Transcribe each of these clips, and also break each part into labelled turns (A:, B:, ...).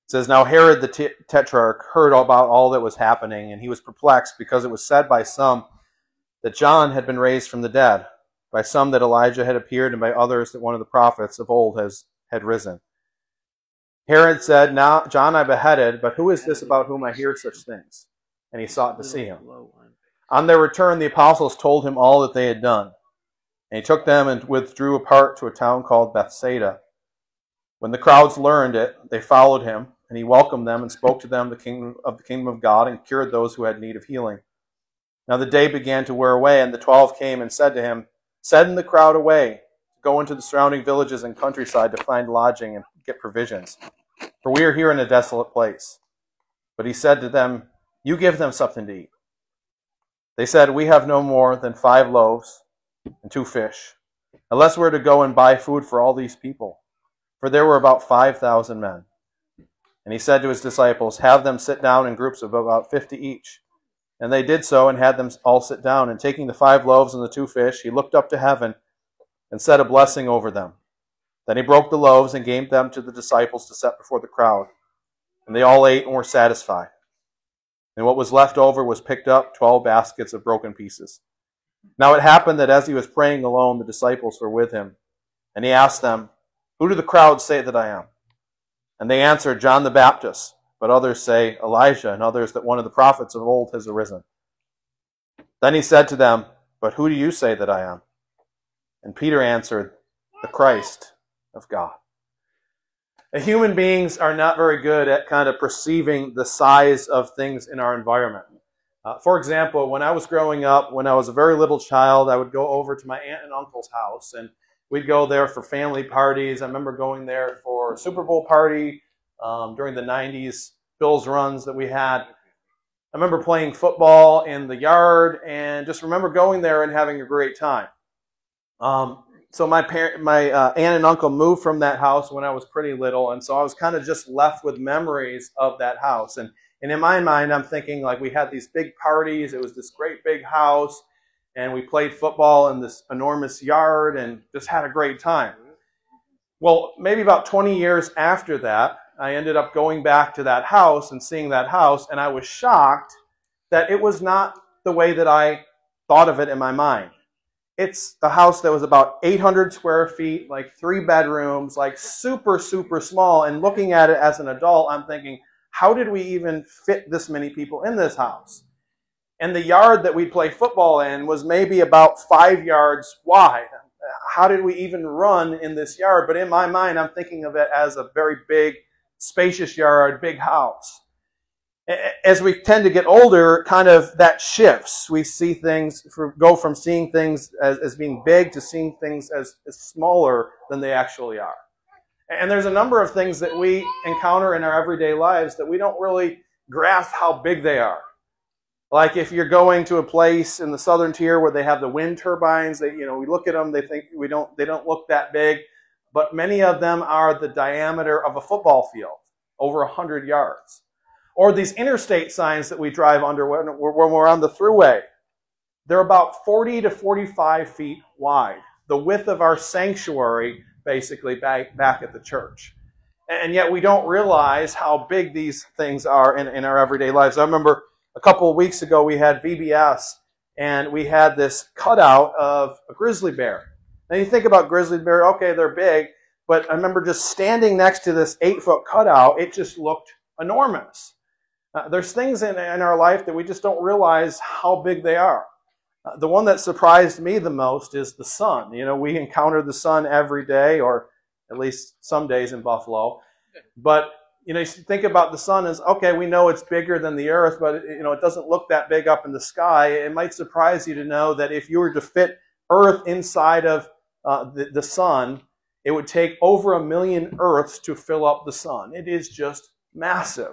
A: It says, now Herod the Tetrarch heard about all that was happening, and he was perplexed because it was said by some that John had been raised from the dead, by some that Elijah had appeared, and by others that one of the prophets of old had risen. Herod said, now John I beheaded, but who is this about whom I hear such things? And he sought to see him. On their return, the apostles told him all that they had done. And he took them and withdrew apart to a town called Bethsaida. When the crowds learned it, they followed him, and he welcomed them and spoke to them the kingdom of God and cured those who had need of healing. Now the day began to wear away, and the 12 came and said to him, send the crowd away, go into the surrounding villages and countryside to find lodging and get provisions, for we are here in a desolate place. But he said to them, you give them something to eat. They said, we have no more than 5 loaves and 2 fish, unless we're to go and buy food for all these people. For there were about 5,000 men. And he said to his disciples, have them sit down in groups of about 50 each. And they did so and had them all sit down. And taking the 5 loaves and the 2 fish, he looked up to heaven and said a blessing over them. Then he broke the loaves and gave them to the disciples to set before the crowd. And they all ate and were satisfied. And what was left over was picked up, 12 baskets of broken pieces. Now it happened that as he was praying alone, the disciples were with him. And he asked them, who do the crowd say that I am? And they answered, John the Baptist. But others say Elijah, and others that one of the prophets of old has arisen. Then he said to them, but who do you say that I am? And Peter answered, the Christ of God. Human beings are not very good at kind of perceiving the size of things in our environment. For example, when I was growing up, when I was a very little child, I would go over to my aunt and uncle's house, and we'd go there for family parties. I remember going there for a Super Bowl party during the 90s, Bills runs that we had. I remember playing football in the yard and just remember going there and having a great time. So my aunt and uncle moved from that house when I was pretty little, and so I was kind of just left with memories of that house. And in my mind, I'm thinking like we had these big parties. It was this great big house, and we played football in this enormous yard and just had a great time. Well, maybe about 20 years after that, I ended up going back to that house and seeing that house, and I was shocked that it was not the way that I thought of it in my mind. It's a house that was about 800 square feet, like 3 bedrooms, like super, super small. And looking at it as an adult, I'm thinking, how did we even fit this many people in this house? And the yard that we play football in was maybe about 5 yards wide. How did we even run in this yard? But in my mind, I'm thinking of it as a very big, spacious yard, big house. As we tend to get older, kind of that shifts. We see things, go from seeing things as being big to seeing things as smaller than they actually are. And there's a number of things that we encounter in our everyday lives that we don't really grasp how big they are. Like if you're going to a place in the southern tier where they have the wind turbines, we look at them, they don't look that big, but many of them are the diameter of a football field, over 100 yards. Or these interstate signs that we drive under when we're on the thruway. They're about 40 to 45 feet wide, the width of our sanctuary, basically, back at the church. And yet we don't realize how big these things are in our everyday lives. I remember a couple of weeks ago we had VBS, and we had this cutout of a grizzly bear. Now you think about grizzly bear, okay, they're big, but I remember just standing next to this 8-foot cutout, it just looked enormous. There's things in our life that we just don't realize how big they are. The one that surprised me the most is the sun. We encounter the sun every day, or at least some days in Buffalo. But, you think about the sun as, okay, we know it's bigger than the earth, but, it doesn't look that big up in the sky. It might surprise you to know that if you were to fit earth inside of the sun, it would take over 1 million earths to fill up the sun. It is just massive.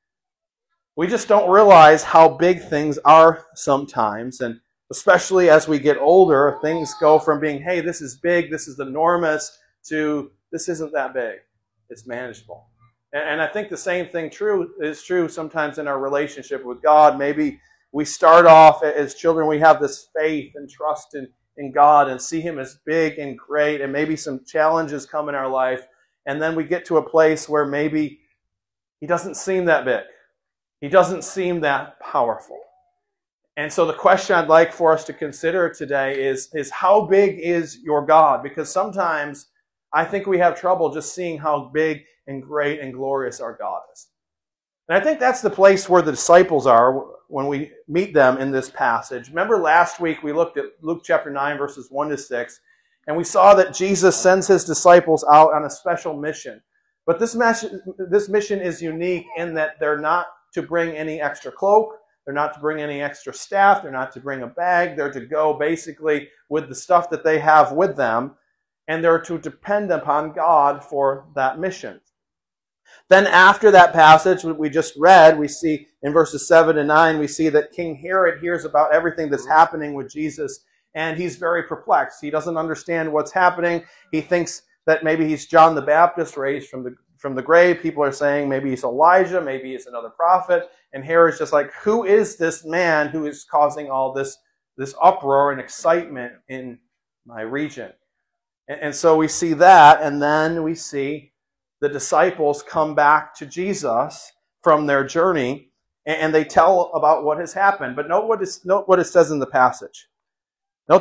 A: We just don't realize how big things are sometimes, and especially as we get older, things go from being, hey, this is big, this is enormous, to this isn't that big. It's manageable. And I think the same thing is true sometimes in our relationship with God. Maybe we start off as children, we have this faith and trust in God and see Him as big and great, and maybe some challenges come in our life, and then we get to a place where maybe He doesn't seem that big. He doesn't seem that powerful. And so the question I'd like for us to consider today is how big is your God? Because sometimes I think we have trouble just seeing how big and great and glorious our God is. And I think that's the place where the disciples are when we meet them in this passage. Remember last week we looked at Luke chapter 9, verses 1 to 6, and we saw that Jesus sends his disciples out on a special mission. But this mission is unique in that they're not to bring any extra cloak, they're not to bring any extra staff, they're not to bring a bag, they're to go basically with the stuff that they have with them, and they're to depend upon God for that mission. Then after that passage we just read, we see in verses 7 and 9, we see that King Herod hears about everything that's happening with Jesus, and he's very perplexed. He doesn't understand what's happening. He thinks that maybe he's John the Baptist raised from the grave. People are saying maybe he's Elijah, maybe he's another prophet. And Herod's just like, who is this man who is causing all this uproar and excitement in my region? And so we see that, and then we see the disciples come back to Jesus from their journey, and they tell about what has happened. But note what it says in the passage. Note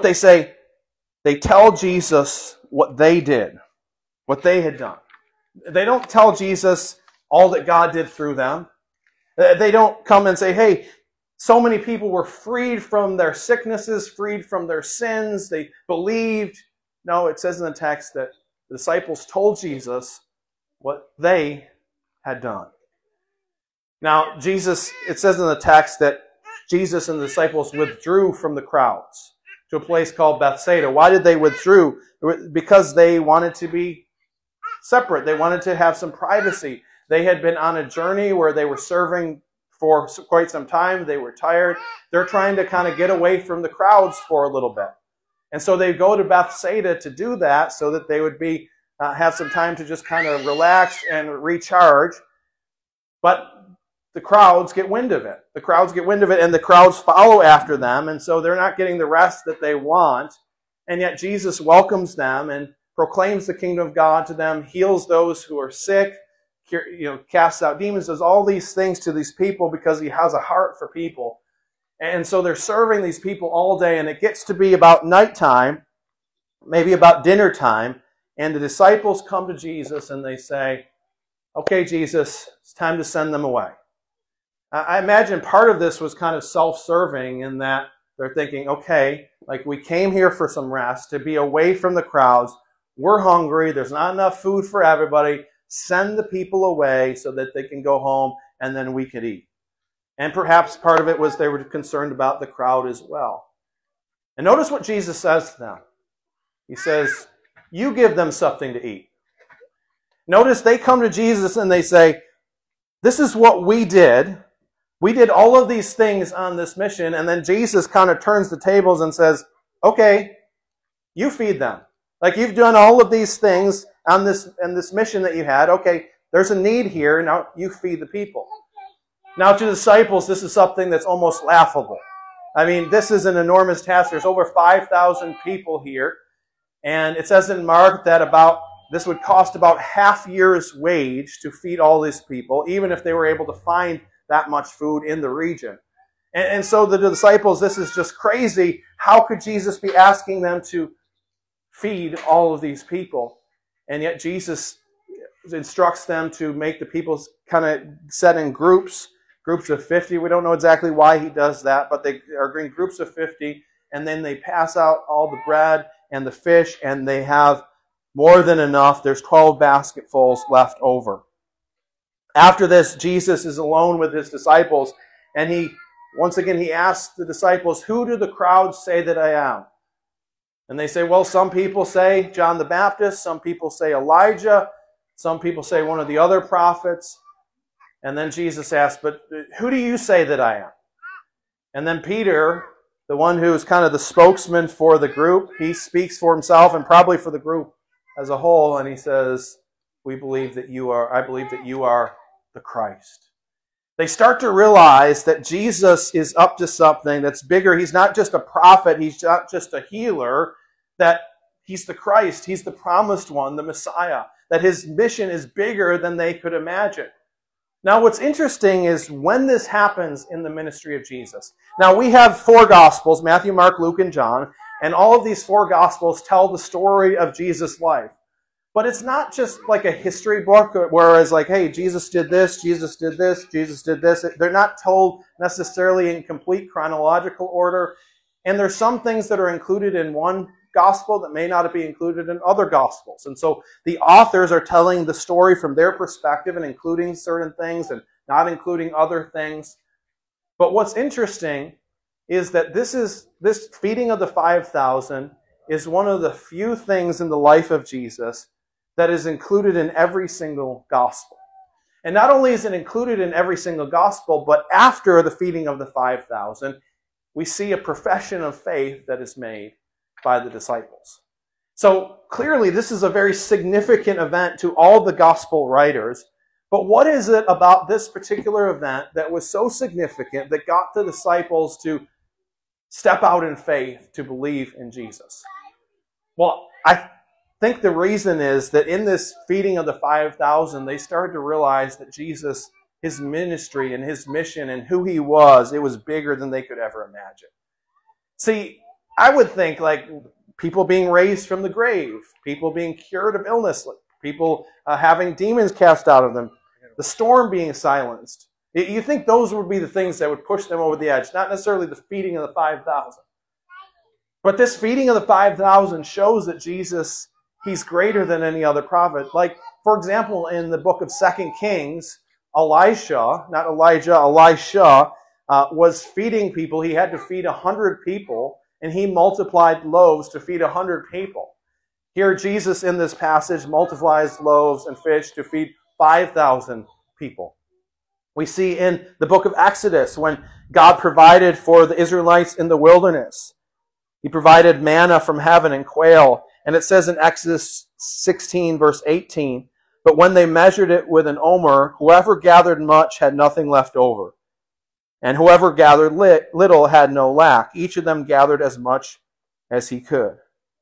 A: they tell Jesus what they did, what they had done. They don't tell Jesus all that God did through them. They don't come and say, hey, so many people were freed from their sicknesses, freed from their sins, they believed. No, it says in the text that the disciples told Jesus what they had done. Now, it says in the text that Jesus and the disciples withdrew from the crowds to a place called Bethsaida. Why did they withdraw? Because they wanted to be separate. They wanted to have some privacy. They had been on a journey where they were serving for quite some time. They were tired. They're trying to kind of get away from the crowds for a little bit. And so they go to Bethsaida to do that so that they would have some time to just kind of relax and recharge. But the crowds get wind of it. The crowds get wind of it, and the crowds follow after them. And so they're not getting the rest that they want. And yet Jesus welcomes them and proclaims the kingdom of God to them, heals those who are sick, casts out demons, does all these things to these people because he has a heart for people. And so they're serving these people all day, and it gets to be about nighttime, maybe about dinner time, and the disciples come to Jesus and they say, okay, Jesus, it's time to send them away. I imagine part of this was kind of self-serving in that they're thinking, okay, like we came here for some rest, to be away from the crowds. We're hungry. There's not enough food for everybody. Send the people away so that they can go home and then we could eat. And perhaps part of it was they were concerned about the crowd as well. And notice what Jesus says to them. He says, you give them something to eat. Notice they come to Jesus and they say, this is what we did. We did all of these things on this mission. And then Jesus kind of turns the tables and says, okay, you feed them. Like you've done all of these things on this mission that you had. Okay, there's a need here. Now you feed the people. Now to the disciples, this is something that's almost laughable. I mean, this is an enormous task. There's over 5,000 people here. And it says in Mark that this would cost about half year's wage to feed all these people, even if they were able to find that much food in the region. And so the disciples, this is just crazy. How could Jesus be asking them to feed all of these people? And yet Jesus instructs them to make the people kind of set in groups of 50. We don't know exactly why he does that, but they are in groups of 50, and then they pass out all the bread and the fish, and they have more than enough. There's 12 basketfuls left over. After this, Jesus is alone with his disciples, and he asks the disciples, who do the crowds say that I am? And they say, well, some people say John the Baptist, some people say Elijah, some people say one of the other prophets. And then Jesus asks, but who do you say that I am? And then Peter, the one who is kind of the spokesman for the group, he speaks for himself and probably for the group as a whole, and he says, I believe that you are the Christ. They start to realize that Jesus is up to something that's bigger. He's not just a prophet. He's not just a healer. That he's the Christ. He's the promised one, the Messiah. That his mission is bigger than they could imagine. Now, what's interesting is when this happens in the ministry of Jesus. Now, we have 4 Gospels, Matthew, Mark, Luke, and John, and all of these 4 Gospels tell the story of Jesus' life. But it's not just like a history book, whereas like, hey, Jesus did this, Jesus did this, Jesus did this. They're not told necessarily in complete chronological order. And there's some things that are included in one gospel that may not be included in other gospels. And so the authors are telling the story from their perspective and including certain things and not including other things. But what's interesting is that this feeding of the 5,000 is one of the few things in the life of Jesus that is included in every single gospel. And not only is it included in every single gospel, but after the feeding of the 5,000, we see a profession of faith that is made by the disciples. So clearly this is a very significant event to all the gospel writers. But what is it about this particular event that was so significant that got the disciples to step out in faith to believe in Jesus? Well, I think the reason is that in this feeding of the 5,000, they started to realize that Jesus, his ministry and his mission and who he was, it was bigger than they could ever imagine. See, I would think like people being raised from the grave, people being cured of illness, people having demons cast out of them, the storm being silenced. You think those would be the things that would push them over the edge, not necessarily the feeding of the 5,000. But this feeding of the 5,000 shows that Jesus, he's greater than any other prophet. Like, for example, in the book of 2 Kings, Elisha was feeding people. He had to feed 100 people, and he multiplied loaves to feed 100 people. Here, Jesus in this passage multiplies loaves and fish to feed 5,000 people. We see in the book of Exodus when God provided for the Israelites in the wilderness. He provided manna from heaven and quail. And it says in Exodus 16, verse 18, "But when they measured it with an omer, whoever gathered much had nothing left over. And whoever gathered little had no lack. Each of them gathered as much as he could."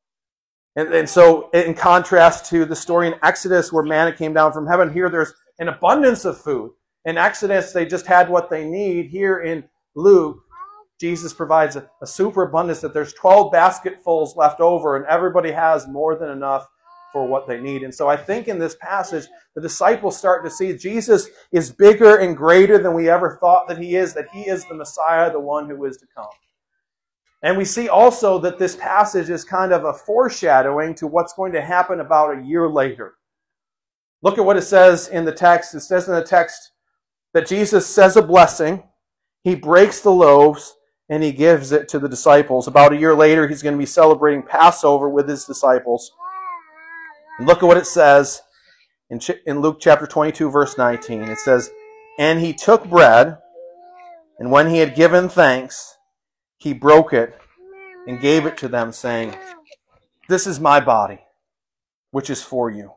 A: And so in contrast to the story in Exodus where manna came down from heaven, here there's an abundance of food. In Exodus, they just had what they need. Here in Luke, Jesus provides a superabundance that there's 12 basketfuls left over and everybody has more than enough for what they need. And so I think in this passage, the disciples start to see Jesus is bigger and greater than we ever thought that he is the Messiah, the one who is to come. And we see also that this passage is kind of a foreshadowing to what's going to happen about a year later. Look at what it says in the text. It says in the text that Jesus says a blessing, he breaks the loaves, and he gives it to the disciples. About a year later, he's going to be celebrating Passover with his disciples. And look at what it says in Luke chapter 22, verse 19. It says, "And he took bread, and when he had given thanks, he broke it and gave it to them, saying, 'This is my body, which is for you.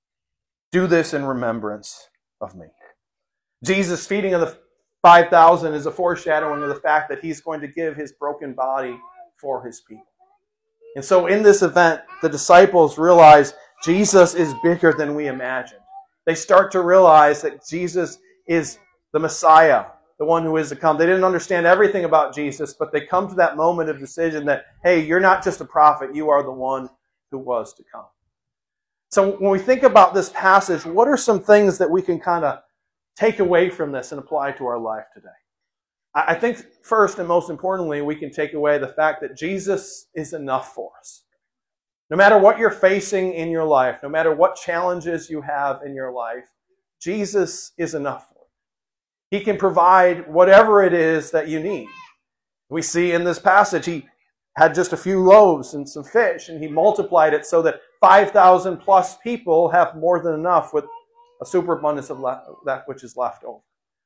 A: Do this in remembrance of me.'" Jesus' feeding of the 5,000 is a foreshadowing of the fact that he's going to give his broken body for his people. And so in this event, the disciples realize Jesus is bigger than we imagined. They start to realize that Jesus is the Messiah, the one who is to come. They didn't understand everything about Jesus, but they come to that moment of decision that, hey, you're not just a prophet, you are the one who was to come. So when we think about this passage, what are some things that we can kind of take away from this and apply to our life today? I think first and most importantly, we can take away the fact that Jesus is enough for us. No matter what you're facing in your life, no matter what challenges you have in your life, Jesus is enough for you. He can provide whatever it is that you need. We see in this passage, he had just a few loaves and some fish, and he multiplied it so that 5,000 plus people have more than enough with a superabundance of that which is left over.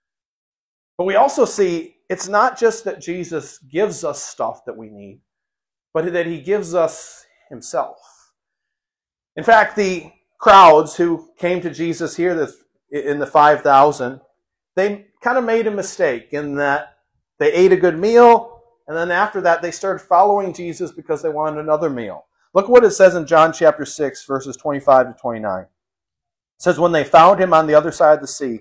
A: But we also see it's not just that Jesus gives us stuff that we need, but that he gives us himself. In fact, the crowds who came to Jesus here in the 5,000, they kind of made a mistake in that they ate a good meal, and then after that they started following Jesus because they wanted another meal. Look what it says in John chapter 6, verses 25 to 29. It says, "When they found him on the other side of the sea,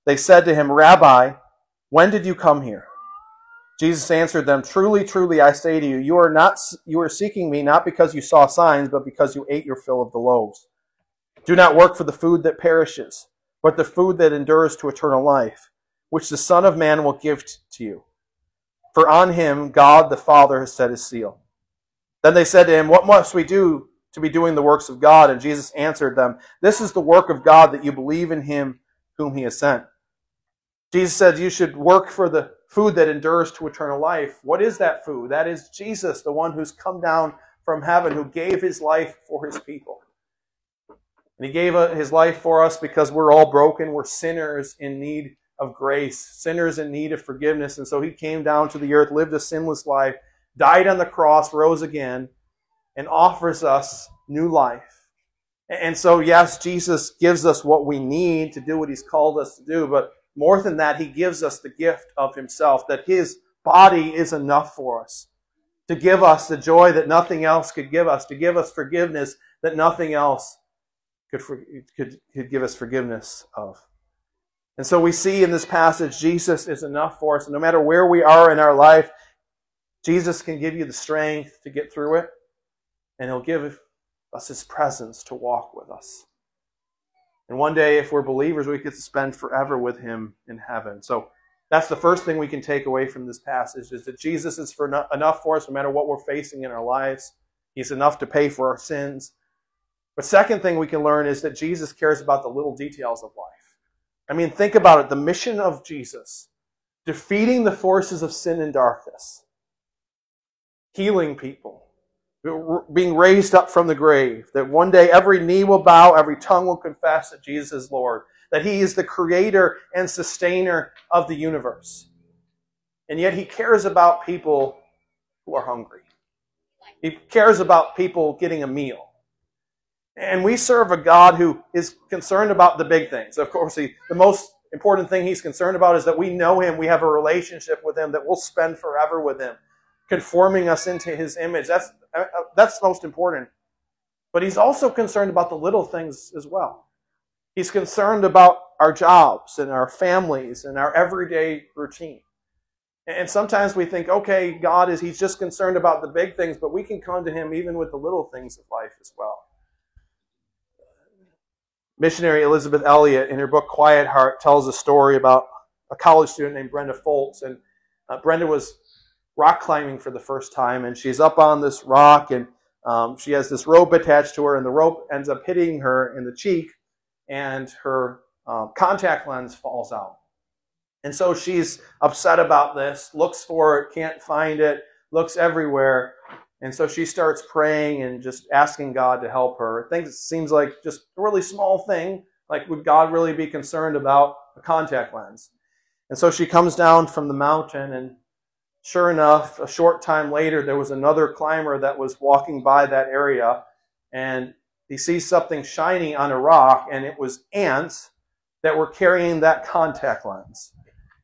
A: They said to him, Rabbi, when did you come here? Jesus answered them, Truly, truly, I say to you, you are seeking me not because you saw signs, but because you ate your fill of the loaves. Do not work for the food that perishes, but the food that endures to eternal life, which the Son of Man will give to you. For on him God the Father has set his seal. Then they said to him, What must we do to be doing the works of God? And Jesus answered them, This is the work of God, that you believe in him whom he has sent. Jesus said you should work for the food that endures to eternal life. What is that food? That is Jesus, the one who's come down from heaven, who gave his life for his people. And he gave his life for us because we're all broken. We're sinners in need of grace, sinners in need of forgiveness. And so he came down to the earth, lived a sinless life, died on the cross, rose again, and offers us new life. And so, yes, Jesus gives us what we need to do what he's called us to do, but more than that, he gives us the gift of himself, that his body is enough for us, to give us the joy that nothing else could give us, to give us forgiveness that nothing else could give us forgiveness of. And so we see in this passage, Jesus is enough for us. And no matter where we are in our life, Jesus can give you the strength to get through it, and he'll give us his presence to walk with us. And one day, if we're believers, we get to spend forever with him in heaven. So that's the first thing we can take away from this passage, is that Jesus is enough for us no matter what we're facing in our lives. He's enough to pay for our sins. But second thing we can learn is that Jesus cares about the little details of life. I mean, think about it. The mission of Jesus, defeating the forces of sin and darkness, healing people, being raised up from the grave, that one day every knee will bow, every tongue will confess that Jesus is Lord, that he is the creator and sustainer of the universe. And yet he cares about people who are hungry. He cares about people getting a meal. And we serve a God who is concerned about the big things. Of course, the most important thing he's concerned about is that we know him, we have a relationship with him, that we'll spend forever with him, conforming us into his image. That's most important. But he's also concerned about the little things as well. He's concerned about our jobs and our families and our everyday routine. And sometimes we think, okay, he's just concerned about the big things, but we can come to him even with the little things of life as well. Missionary Elizabeth Elliot, in her book Quiet Heart, tells a story about a college student named Brenda Foltz. And Brenda was rock climbing for the first time, and she's up on this rock, and she has this rope attached to her, and the rope ends up hitting her in the cheek, and her contact lens falls out. And so she's upset about this, looks for it, can't find it, looks everywhere. And so she starts praying and just asking God to help her. It seems like just a really small thing. Like, would God really be concerned about a contact lens? And so she comes down from the mountain, and sure enough, a short time later, there was another climber that was walking by that area, and he sees something shiny on a rock, and it was ants that were carrying that contact lens.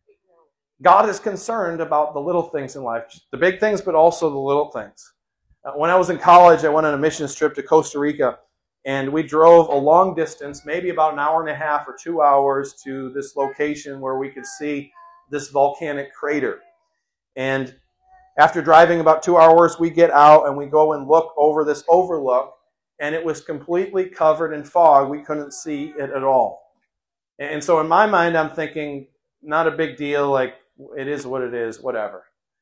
A: God is concerned about the little things in life, the big things, but also the little things. When I was in college, I went on a missions trip to Costa Rica, and we drove a long distance, maybe about an hour and a half or 2 hours, to this location where we could see this volcanic crater. And after driving about 2 hours, we get out and we go and look over this overlook, and it was completely covered in fog. We couldn't see it at all. And so in my mind, I'm thinking, not a big deal, like, it is what it is, whatever.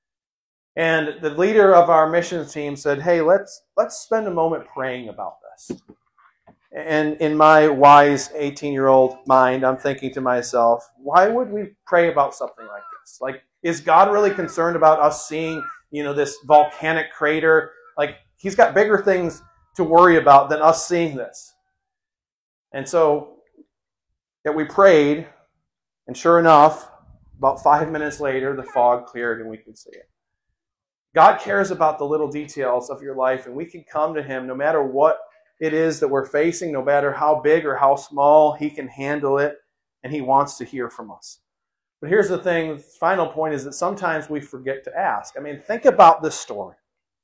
A: And the leader of our missions team said, hey, let's spend a moment praying about this. And in my wise 18-year-old mind, I'm thinking to myself, why would we pray about something like this? Like, is God really concerned about us seeing, this volcanic crater? Like, he's got bigger things to worry about than us seeing this. And so that we prayed, and sure enough, about 5 minutes later, the fog cleared and we could see it. God cares about the little details of your life, and we can come to him no matter what it is that we're facing, no matter how big or how small. He can handle it, and he wants to hear from us. But here's the thing, the final point is that sometimes we forget to ask. I mean, think about this story.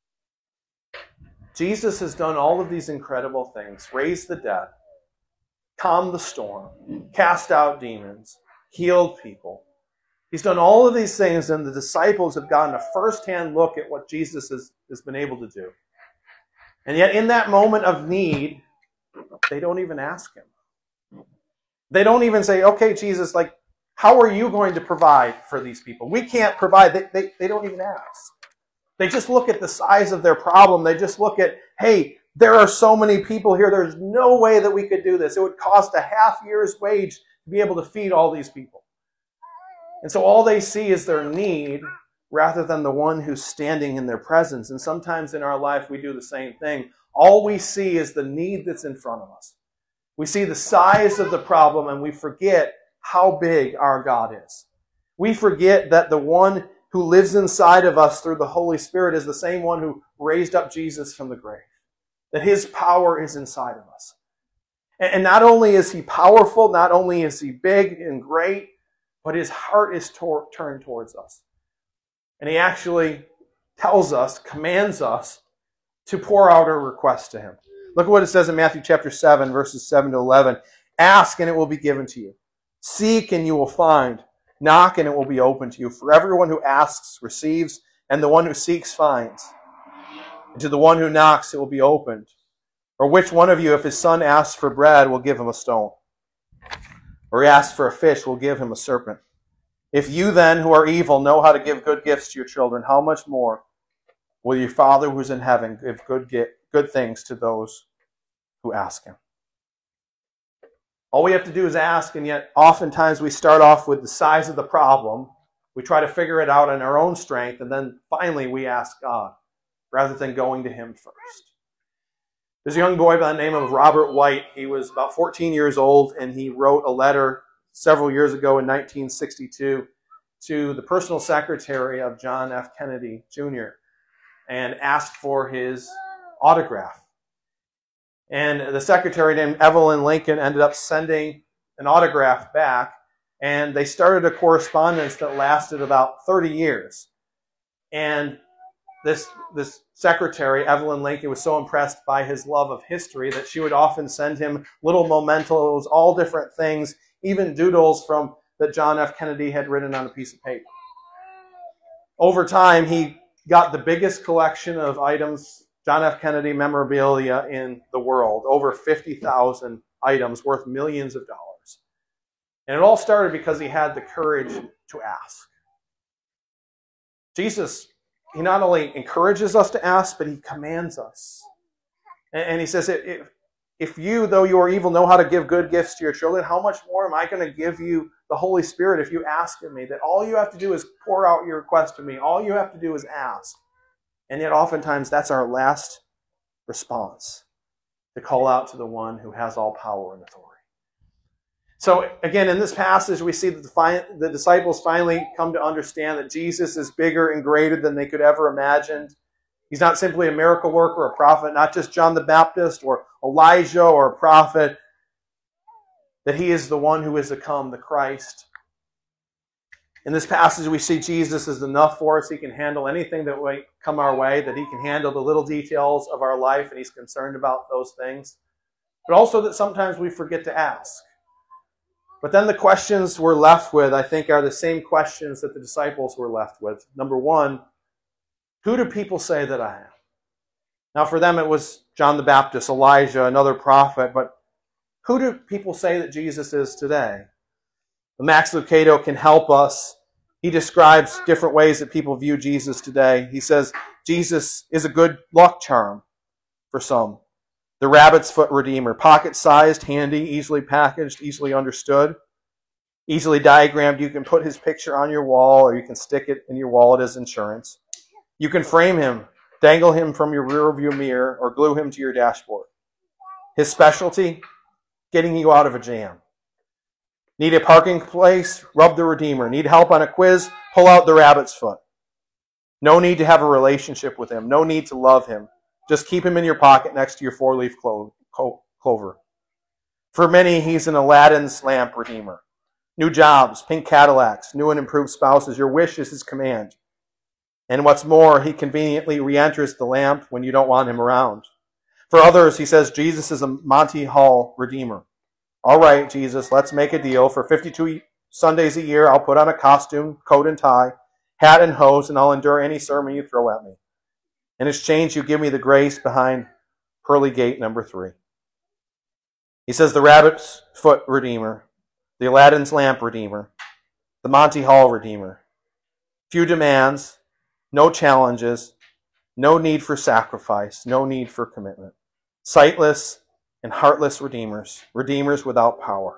A: Jesus has done all of these incredible things, raised the dead, calmed the storm, cast out demons, healed people. He's done all of these things, and the disciples have gotten a first-hand look at what Jesus has been able to do. And yet in that moment of need, they don't even ask him. They don't even say, okay, Jesus, like, how are you going to provide for these people? We can't provide. They don't even ask. They just look at the size of their problem. They just look at, hey, there are so many people here. There's no way that we could do this. It would cost a half year's wage to be able to feed all these people. And so all they see is their need rather than the one who's standing in their presence. And sometimes in our life we do the same thing. All we see is the need that's in front of us. We see the size of the problem and we forget how big our God is. We forget that the one who lives inside of us through the Holy Spirit is the same one who raised up Jesus from the grave. That his power is inside of us. And not only is he powerful, not only is he big and great, but his heart is turned towards us. And he actually tells us, commands us to pour out our request to him. Look at what it says in Matthew chapter 7, verses 7 to 11. Ask and it will be given to you. Seek and you will find. Knock and it will be open to you. For everyone who asks receives, and the one who seeks finds. And to the one who knocks it will be opened. Or which one of you, if his son asks for bread, will give him a stone? Or he asks for a fish, will give him a serpent? If you then, who are evil, know how to give good gifts to your children, how much more will your Father who is in heaven give good things to those who ask him? All we have to do is ask, and yet oftentimes we start off with the size of the problem. We try to figure it out in our own strength, and then finally we ask God, rather than going to him first. There's a young boy by the name of Robert White. He was about 14 years old, and he wrote a letter several years ago in 1962 to the personal secretary of John F. Kennedy, Jr., and asked for his autograph. And the secretary named Evelyn Lincoln ended up sending an autograph back, and they started a correspondence that lasted about 30 years. And this secretary, Evelyn Lincoln, was so impressed by his love of history that she would often send him little mementos, all different things, even doodles that John F. Kennedy had written on a piece of paper. Over time, he got the biggest collection of items, John F. Kennedy memorabilia in the world, over 50,000 items worth millions of dollars. And it all started because he had the courage to ask. Jesus, he not only encourages us to ask, but he commands us. And he says, if you, though you are evil, know how to give good gifts to your children, how much more am I going to give you the Holy Spirit if you ask of me? That all you have to do is pour out your request to me. All you have to do is ask. And yet oftentimes that's our last response, to call out to the one who has all power and authority. So again, in this passage, we see that the disciples finally come to understand that Jesus is bigger and greater than they could ever imagine. He's not simply a miracle worker or a prophet, not just John the Baptist or Elijah or a prophet, that he is the one who is to come, the Christ. In this passage, we see Jesus is enough for us. He can handle anything that might come our way, that he can handle the little details of our life, and he's concerned about those things. But also that sometimes we forget to ask. But then the questions we're left with, I think, are the same questions that the disciples were left with. Number one, who do people say that I am? Now, for them, it was John the Baptist, Elijah, another prophet. But who do people say that Jesus is today? Max Lucado can help us. He describes different ways that people view Jesus today. He says, Jesus is a good luck charm for some. The rabbit's foot redeemer, pocket-sized, handy, easily packaged, easily understood, easily diagrammed. You can put his picture on your wall, or you can stick it in your wallet as insurance. You can frame him, dangle him from your rearview mirror, or glue him to your dashboard. His specialty, getting you out of a jam. Need a parking place? Rub the Redeemer. Need help on a quiz? Pull out the rabbit's foot. No need to have a relationship with him. No need to love him. Just keep him in your pocket next to your four-leaf clover. For many, he's an Aladdin's lamp redeemer. New jobs, pink Cadillacs, new and improved spouses. Your wish is his command. And what's more, he conveniently re-enters the lamp when you don't want him around. For others, he says Jesus is a Monty Hall redeemer. All right, Jesus, let's make a deal. For $52 Sundays a year, I'll put on a costume, coat and tie, hat and hose, and I'll endure any sermon you throw at me. In exchange, you give me the grace behind pearly gate number 3. He says the rabbit's foot redeemer, the Aladdin's lamp redeemer, the Monty Hall redeemer. Few demands, no challenges, no need for sacrifice, no need for commitment. Sightless and heartless redeemers, redeemers without power.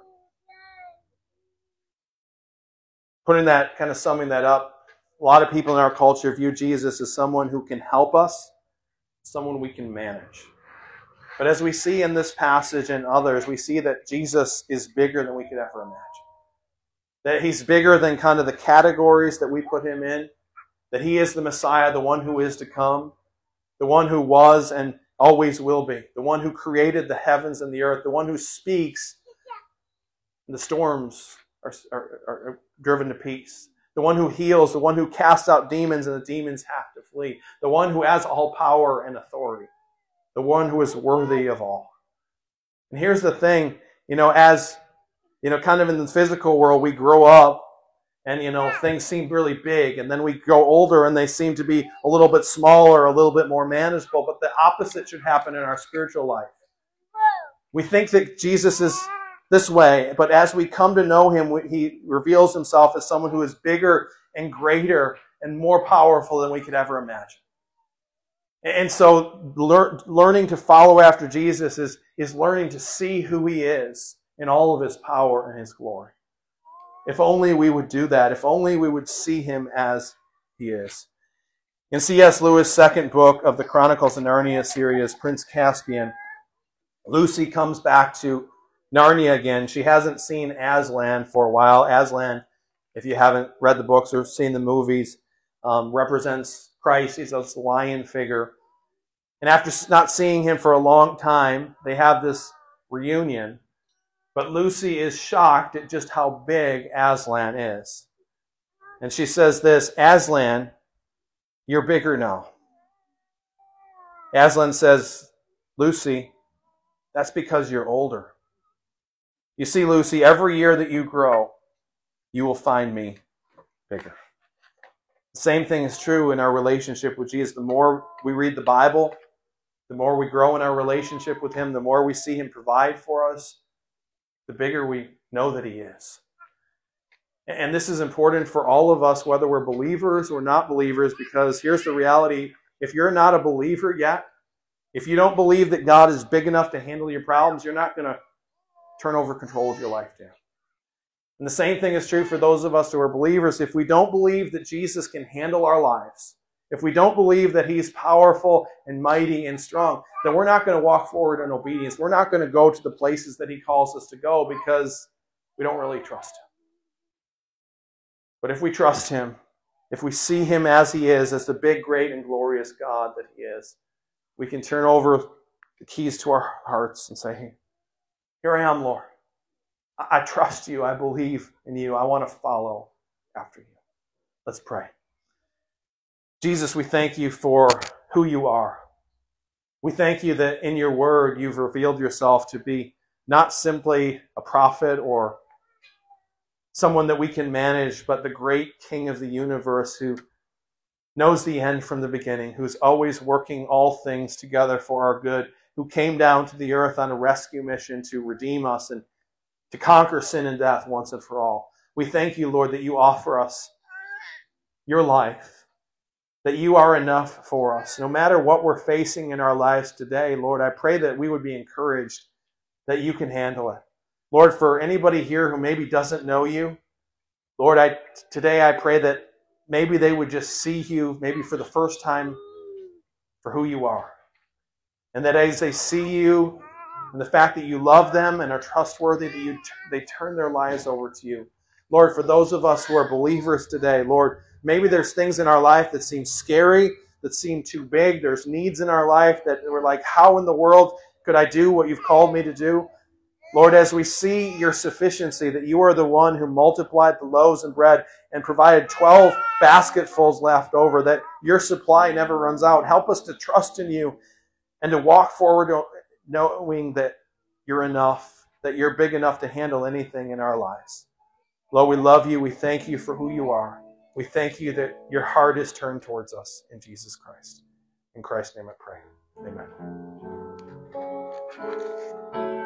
A: Summing that up, a lot of people in our culture view Jesus as someone who can help us, someone we can manage. But as we see in this passage and others, we see that Jesus is bigger than we could ever imagine. That he's bigger than kind of the categories that we put him in. That he is the Messiah, the one who is to come, the one who was and always will be, the one who created the heavens and the earth, the one who speaks, and the storms are driven to peace. The one who heals, the one who casts out demons and the demons have to flee. The one who has all power and authority. The one who is worthy of all. And here's the thing, as, kind of in the physical world, we grow up and, things seem really big. And then we grow older and they seem to be a little bit smaller, a little bit more manageable. But the opposite should happen in our spiritual life. We think that Jesus is this way, but as we come to know him, he reveals himself as someone who is bigger and greater and more powerful than we could ever imagine. And so learning to follow after Jesus is learning to see who he is in all of his power and his glory. If only we would do that. If only we would see him as he is. In C.S. Lewis' second book of the Chronicles of Narnia series, Prince Caspian, Lucy comes back to Narnia again. She hasn't seen Aslan for a while. Aslan, if you haven't read the books or seen the movies, represents Christ. He's this lion figure. And after not seeing him for a long time, they have this reunion. But Lucy is shocked at just how big Aslan is. And she says this, Aslan, you're bigger now. Aslan says, Lucy, that's because you're older. You see, Lucy, every year that you grow, you will find me bigger. The same thing is true in our relationship with Jesus. The more we read the Bible, the more we grow in our relationship with him, the more we see him provide for us, the bigger we know that he is. And this is important for all of us, whether we're believers or not believers, because here's the reality. If you're not a believer yet, if you don't believe that God is big enough to handle your problems, you're not going to turn over control of your life to him. And the same thing is true for those of us who are believers. If we don't believe that Jesus can handle our lives, if we don't believe that he's powerful and mighty and strong, then we're not going to walk forward in obedience. We're not going to go to the places that he calls us to go because we don't really trust him. But if we trust him, if we see him as he is, as the big, great, and glorious God that he is, we can turn over the keys to our hearts and say, hey, here I am, Lord. I trust you. I believe in you. I want to follow after you. Let's pray. Jesus, we thank you for who you are. We thank you that in your word you've revealed yourself to be not simply a prophet or someone that we can manage, but the great King of the universe who knows the end from the beginning, who's always working all things together for our good, who came down to the earth on a rescue mission to redeem us and to conquer sin and death once and for all. We thank you, Lord, that you offer us your life, that you are enough for us. No matter what we're facing in our lives today, Lord, I pray that we would be encouraged that you can handle it. Lord, for anybody here who maybe doesn't know you, Lord, today I pray that maybe they would just see you maybe for the first time for who you are. And that as they see you and the fact that you love them and are trustworthy, that they turn their lives over to you. Lord, for those of us who are believers today, Lord, maybe there's things in our life that seem scary, that seem too big. There's needs in our life that we're like, how in the world could I do what you've called me to do? Lord, as we see your sufficiency, that you are the one who multiplied the loaves and bread and provided 12 basketfuls left over, that your supply never runs out. Help us to trust in you and to walk forward knowing that you're enough, that you're big enough to handle anything in our lives. Lord, we love you. We thank you for who you are. We thank you that your heart is turned towards us in Jesus Christ. In Christ's name I pray. Amen.